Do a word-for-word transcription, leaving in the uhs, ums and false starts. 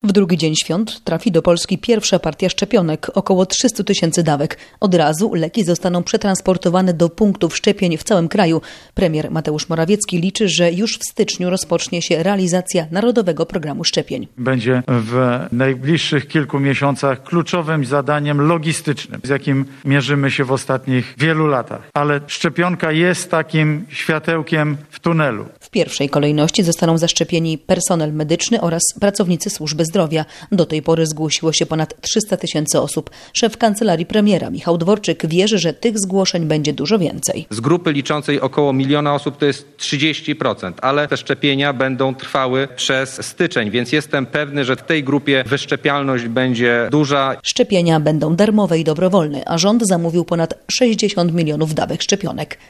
W drugi dzień świąt trafi do Polski pierwsza partia szczepionek, około trzysta tysięcy dawek. Od razu leki zostaną przetransportowane do punktów szczepień w całym kraju. Premier Mateusz Morawiecki liczy, że już w styczniu rozpocznie się realizacja Narodowego Programu Szczepień. Będzie w najbliższych kilku miesiącach kluczowym zadaniem logistycznym, z jakim mierzymy się w ostatnich wielu latach. Ale szczepionka jest takim światełkiem w tunelu. W pierwszej kolejności zostaną zaszczepieni personel medyczny oraz pracownicy służby zdrowia. Do tej pory zgłosiło się ponad trzysta tysięcy osób. Szef kancelarii premiera Michał Dworczyk wierzy, że tych zgłoszeń będzie dużo więcej. Z grupy liczącej około miliona osób to jest trzydzieści procent, ale te szczepienia będą trwały przez styczeń, więc jestem pewny, że w tej grupie wyszczepialność będzie duża. Szczepienia będą darmowe i dobrowolne, a rząd zamówił ponad sześćdziesiąt milionów dawek szczepionek.